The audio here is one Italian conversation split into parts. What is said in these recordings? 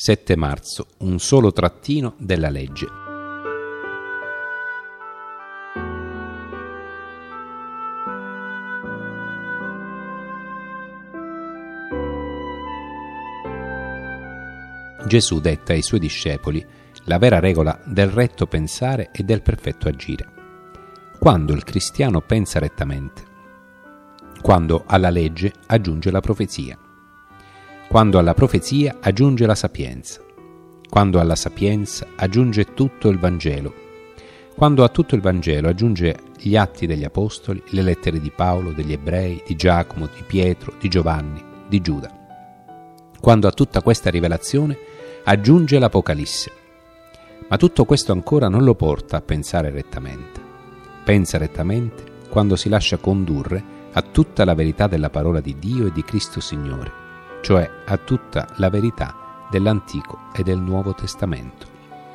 7 marzo, un solo trattino della legge. Gesù detta ai suoi discepoli la vera regola del retto pensare e del perfetto agire. Quando il cristiano pensa rettamente, quando alla legge aggiunge la profezia, quando alla profezia aggiunge la sapienza, quando alla sapienza aggiunge tutto il Vangelo, quando a tutto il Vangelo aggiunge gli atti degli Apostoli, le lettere di Paolo, degli Ebrei, di Giacomo, di Pietro, di Giovanni, di Giuda, quando a tutta questa rivelazione aggiunge l'Apocalisse. Ma tutto questo ancora non lo porta a pensare rettamente. Pensa rettamente quando si lascia condurre a tutta la verità della parola di Dio e di Cristo Signore, cioè a tutta la verità dell'Antico e del Nuovo Testamento.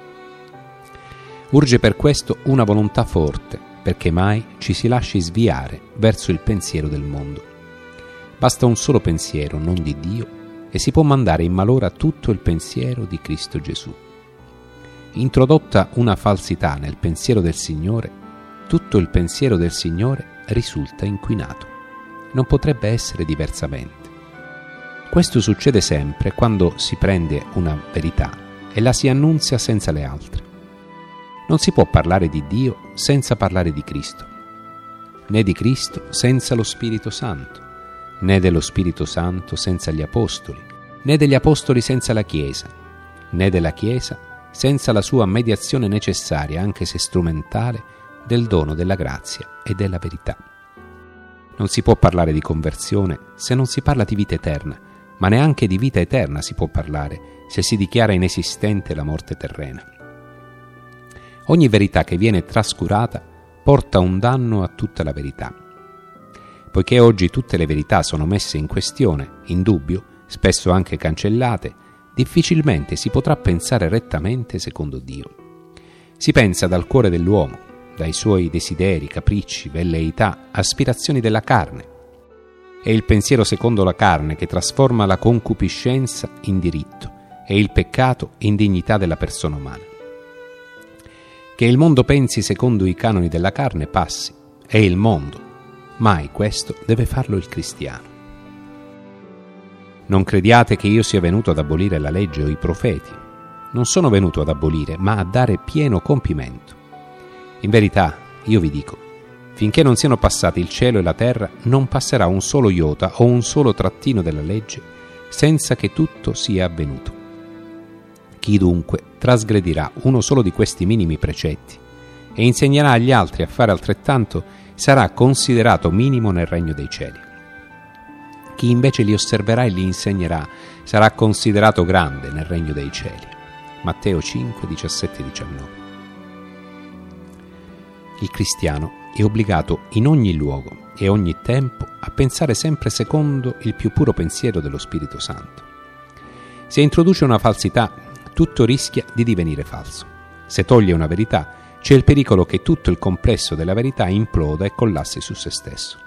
Urge per questo una volontà forte, perché mai ci si lasci sviare verso il pensiero del mondo. Basta un solo pensiero, non di Dio, e si può mandare in malora tutto il pensiero di Cristo Gesù. Introdotta una falsità nel pensiero del Signore, tutto il pensiero del Signore risulta inquinato. Non potrebbe essere diversamente. Questo succede sempre quando si prende una verità e la si annunzia senza le altre. Non si può parlare di Dio senza parlare di Cristo, né di Cristo senza lo Spirito Santo, né dello Spirito Santo senza gli Apostoli, né degli Apostoli senza la Chiesa, né della Chiesa senza la sua mediazione necessaria, anche se strumentale, del dono della grazia e della verità. Non si può parlare di conversione se non si parla di vita eterna, ma neanche di vita eterna si può parlare se si dichiara inesistente la morte terrena. Ogni verità che viene trascurata porta un danno a tutta la verità. Poiché oggi tutte le verità sono messe in questione, in dubbio, spesso anche cancellate, difficilmente si potrà pensare rettamente secondo Dio. Si pensa dal cuore dell'uomo, dai suoi desideri, capricci, velleità, aspirazioni della carne. È il pensiero secondo la carne che trasforma la concupiscenza in diritto e il peccato in dignità della persona umana. Che il mondo pensi secondo i canoni della carne passi, è il mondo, mai questo deve farlo il cristiano. Non crediate che io sia venuto ad abolire la legge o i profeti. Non sono venuto ad abolire, ma a dare pieno compimento. In verità, io vi dico, finché non siano passati il cielo e la terra, non passerà un solo iota o un solo trattino della legge senza che tutto sia avvenuto. Chi dunque trasgredirà uno solo di questi minimi precetti e insegnerà agli altri a fare altrettanto sarà considerato minimo nel regno dei cieli. Chi invece li osserverà e li insegnerà sarà considerato grande nel regno dei cieli. Matteo 5, 17 e 19. Il cristiano è obbligato in ogni luogo e ogni tempo a pensare sempre secondo il più puro pensiero dello Spirito Santo. Se introduce una falsità, tutto rischia di divenire falso. Se toglie una verità, c'è il pericolo che tutto il complesso della verità imploda e collassi su se stesso.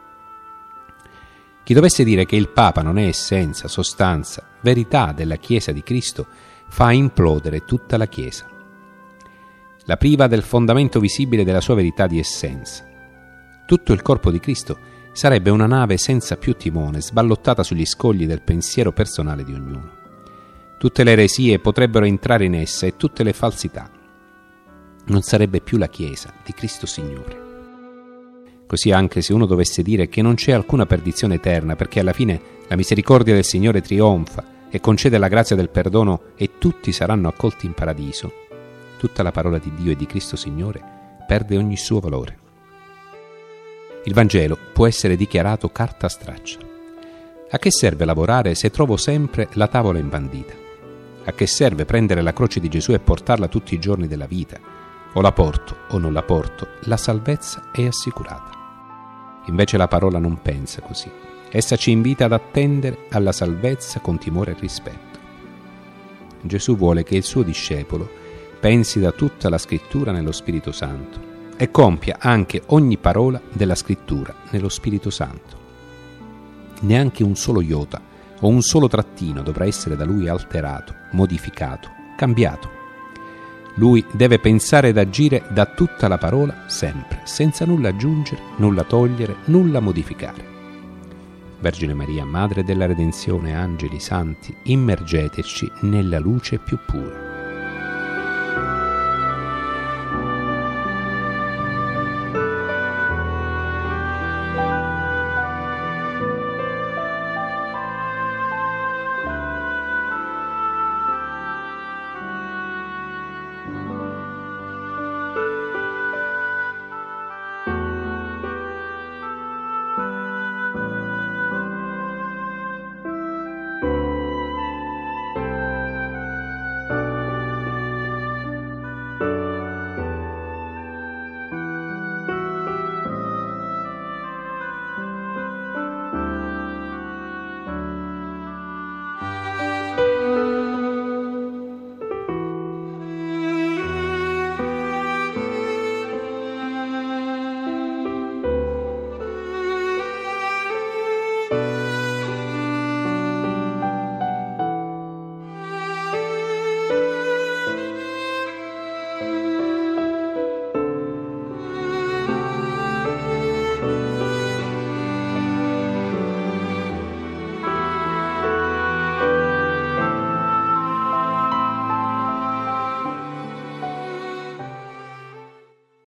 Chi dovesse dire che il Papa non è essenza, sostanza, verità della Chiesa di Cristo, fa implodere tutta la Chiesa. La priva del fondamento visibile della sua verità di essenza. Tutto il corpo di Cristo sarebbe una nave senza più timone, sballottata sugli scogli del pensiero personale di ognuno. Tutte le eresie potrebbero entrare in essa e tutte le falsità. Non sarebbe più la Chiesa di Cristo Signore. Così anche se uno dovesse dire che non c'è alcuna perdizione eterna, perché alla fine la misericordia del Signore trionfa e concede la grazia del perdono e tutti saranno accolti in paradiso, tutta la parola di Dio e di Cristo Signore perde ogni suo valore. Il Vangelo può essere dichiarato carta straccia. A che serve lavorare se trovo sempre la tavola imbandita? A che serve prendere la croce di Gesù e portarla tutti i giorni della vita? O la porto o non la porto, la salvezza è assicurata. Invece la parola non pensa così. Essa ci invita ad attendere alla salvezza con timore e rispetto. Gesù vuole che il suo discepolo pensi da tutta la Scrittura nello Spirito Santo e compia anche ogni parola della Scrittura nello Spirito Santo. Neanche un solo iota o un solo trattino dovrà essere da lui alterato, modificato, cambiato. Lui deve pensare ed agire da tutta la parola sempre, senza nulla aggiungere, nulla togliere, nulla modificare. Vergine Maria, Madre della Redenzione, angeli, santi, immergeteci nella luce più pura.